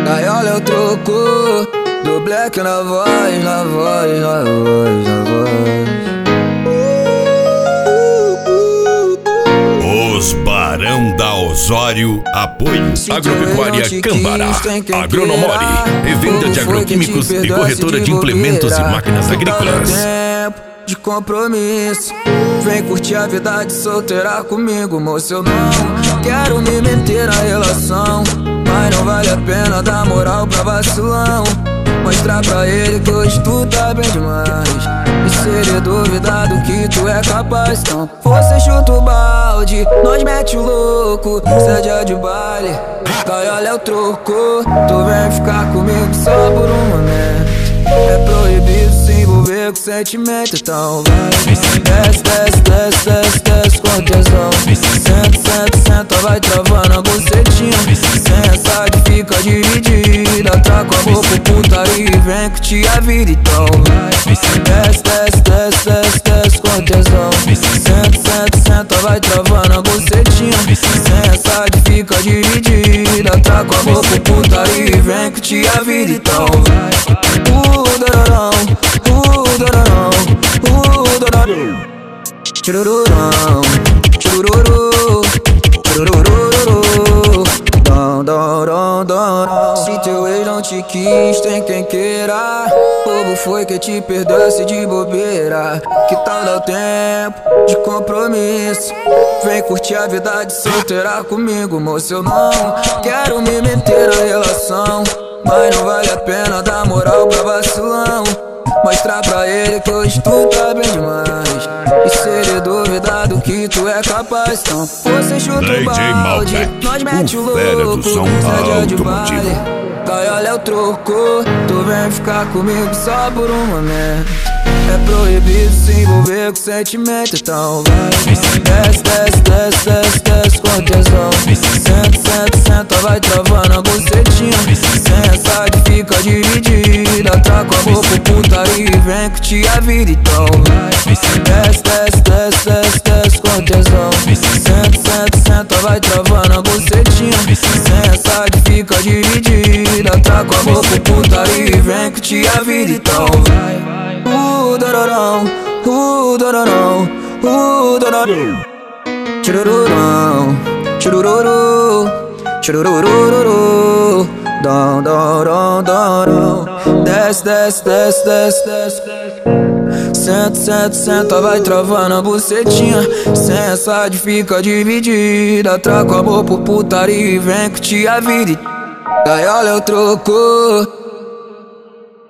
Gaiola é o troco do Black na voz, na voz, na voz, na voz. Os Barão da Osório, apoio Agropecuária Cambará, Agronomore, revenda de agroquímicos e corretora de implementos e máquinas agrícolas. Tempo de compromisso, vem curtir a vida de solteira comigo, moço. Eu não quero me meter na relação, mas não vale a pena dar moral pra vacilão. Mostrar pra ele que hoje tu tá bem demais, e se ele duvidar do que tu é capaz, então você chuta o balde, nós mete o louco. Se é dia de baile, gaiola é o troco. Tu vem ficar comigo só por um momento. É proibido se envolver com sentimento, então vai. Desce, desce, desce, desce, desce com tesão. Senta, senta, senta, vai travando a bucetinha. Sensa que fica dividida, tá com a boca putaria e vem curtir a vida, então vai. Desce, desce, desce, desce, desce com tesão. Senta, senta, senta, vai travando a bucetinha. Sensa que fica dividida, tá com a boca putaria e vem curtir a vida, então vai. Churururão, churururu, churururu, dom, dom, dom, dom. Se teu ex não te quis, tem quem queira. Bobo foi que te perdoasse de bobeira. Que tal dar o tempo de compromisso? Vem curtir a vida de solteira comigo, moço. Eu não quero me meter na relação, mas não vale a pena dar moral pra vacilão. Mostrar pra ele que hoje tu tá bem demais, e se ele duvidar do que tu é capaz, então você chuta o balde, nós mete o louco. Se é dia de baile, gaiola é o troco. Tu vem ficar comigo só por um momento. É proibido se envolver com sentimento, então vai. Desce, desce, desce, desce, desce com tesão. Senta, senta, senta, vai travando a bucetinha. Sensa que fica dividida, tá com a boca putaria e vem curtir a vida, então vai. Desce, desce, desce, desce, desce com tesão. Senta, senta, senta, vai travando a bucetinha. Sensa que fica dividida, tá com a boca putaria e vem curtir a vida, então vai. Dororão, dororão, dororão. Churururão, churururu, churururu, dom, dom, dom, dom. Desce, desce, desce, desce, desce. Senta, senta, senta, vai travando a bucetinha. Sensa de fica dividida, traga o amor por putaria e vem curtir a vida. Gaiola é o troco.